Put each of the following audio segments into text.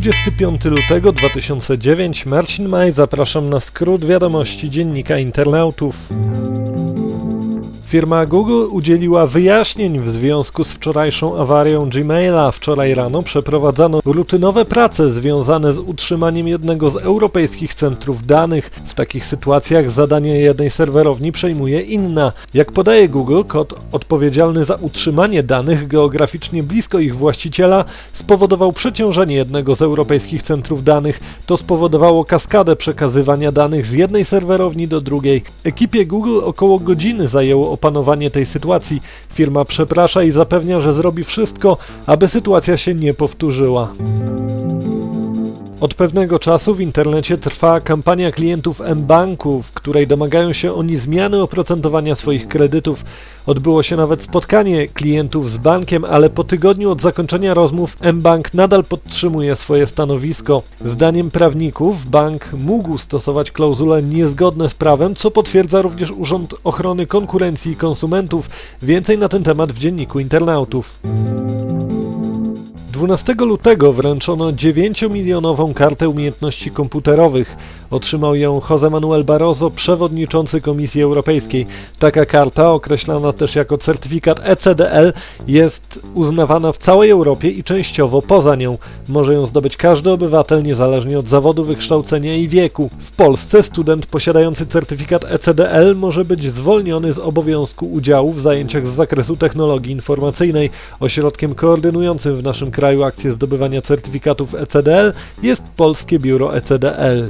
25 lutego 2009, Marcin Maj, zapraszam na skrót wiadomości Dziennika Internautów. Firma Google udzieliła wyjaśnień w związku z wczorajszą awarią Gmaila. Wczoraj rano przeprowadzano rutynowe prace związane z utrzymaniem jednego z europejskich centrów danych. W takich sytuacjach zadanie jednej serwerowni przejmuje inna. Jak podaje Google, kod odpowiedzialny za utrzymanie danych geograficznie blisko ich właściciela spowodował przeciążenie jednego z europejskich centrów danych. To spowodowało kaskadę przekazywania danych z jednej serwerowni do drugiej. Ekipie Google około godziny zajęło opanowanie tej sytuacji. Firma przeprasza i zapewnia, że zrobi wszystko, aby sytuacja się nie powtórzyła. Od pewnego czasu w internecie trwa kampania klientów mBanku, w której domagają się oni zmiany oprocentowania swoich kredytów. Odbyło się nawet spotkanie klientów z bankiem, ale po tygodniu od zakończenia rozmów mBank nadal podtrzymuje swoje stanowisko. Zdaniem prawników bank mógł stosować klauzule niezgodne z prawem, co potwierdza również Urząd Ochrony Konkurencji i Konsumentów. Więcej na ten temat w Dzienniku Internautów. 12 lutego wręczono 9-milionową kartę umiejętności komputerowych. Otrzymał ją José Manuel Barroso, przewodniczący Komisji Europejskiej. Taka karta, określana też jako certyfikat ECDL, jest uznawana w całej Europie i częściowo poza nią. Może ją zdobyć każdy obywatel, niezależnie od zawodu, wykształcenia i wieku. W Polsce student posiadający certyfikat ECDL może być zwolniony z obowiązku udziału w zajęciach z zakresu technologii informacyjnej. Ośrodkiem koordynującym w naszym kraju akcję zdobywania certyfikatów ECDL jest Polskie Biuro ECDL.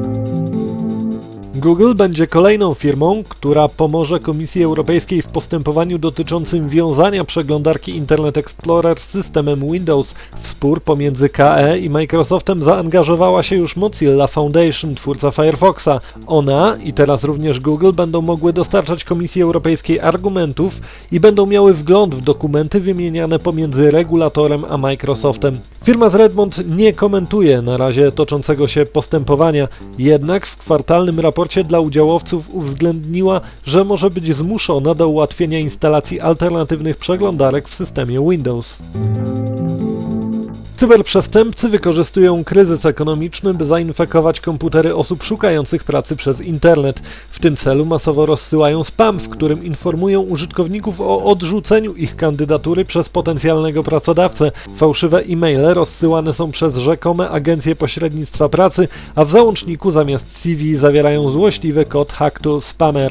Google będzie kolejną firmą, która pomoże Komisji Europejskiej w postępowaniu dotyczącym wiązania przeglądarki Internet Explorer z systemem Windows. W spór pomiędzy KE i Microsoftem zaangażowała się już Mozilla Foundation, twórca Firefoxa. Ona i teraz również Google będą mogły dostarczać Komisji Europejskiej argumentów i będą miały wgląd w dokumenty wymieniane pomiędzy regulatorem a Microsoftem. Firma z Redmond nie komentuje na razie toczącego się postępowania, jednak w kwartalnym raporcie dla udziałowców uwzględniła, że może być zmuszona do ułatwienia instalacji alternatywnych przeglądarek w systemie Windows. Cyberprzestępcy wykorzystują kryzys ekonomiczny, by zainfekować komputery osób szukających pracy przez internet. W tym celu masowo rozsyłają spam, w którym informują użytkowników o odrzuceniu ich kandydatury przez potencjalnego pracodawcę. Fałszywe e-maile rozsyłane są przez rzekome agencje pośrednictwa pracy, a w załączniku zamiast CV zawierają złośliwy kod Hack2Spammer.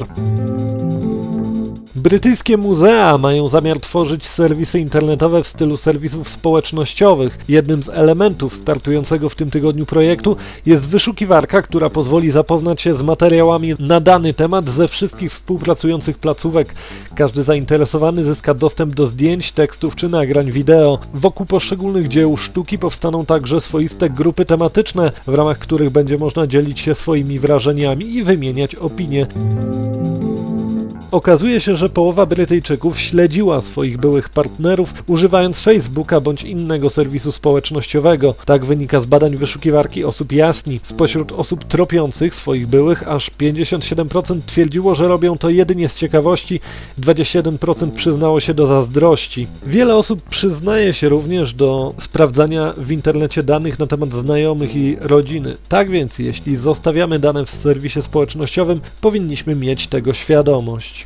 Brytyjskie muzea mają zamiar tworzyć serwisy internetowe w stylu serwisów społecznościowych. Jednym z elementów startującego w tym tygodniu projektu jest wyszukiwarka, która pozwoli zapoznać się z materiałami na dany temat ze wszystkich współpracujących placówek. Każdy zainteresowany zyska dostęp do zdjęć, tekstów czy nagrań wideo. Wokół poszczególnych dzieł sztuki powstaną także swoiste grupy tematyczne, w ramach których będzie można dzielić się swoimi wrażeniami i wymieniać opinie. Okazuje się, że połowa Brytyjczyków śledziła swoich byłych partnerów, używając Facebooka bądź innego serwisu społecznościowego. Tak wynika z badań wyszukiwarki Osób Jasni. Spośród osób tropiących swoich byłych aż 57% twierdziło, że robią to jedynie z ciekawości, 21% przyznało się do zazdrości. Wiele osób przyznaje się również do sprawdzania w internecie danych na temat znajomych i rodziny. Tak więc, jeśli zostawiamy dane w serwisie społecznościowym, powinniśmy mieć tego świadomość.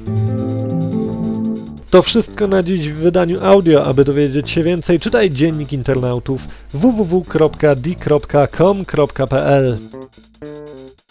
To wszystko na dziś w wydaniu audio. Aby dowiedzieć się więcej, czytaj Dziennik Internautów www.di.com.pl.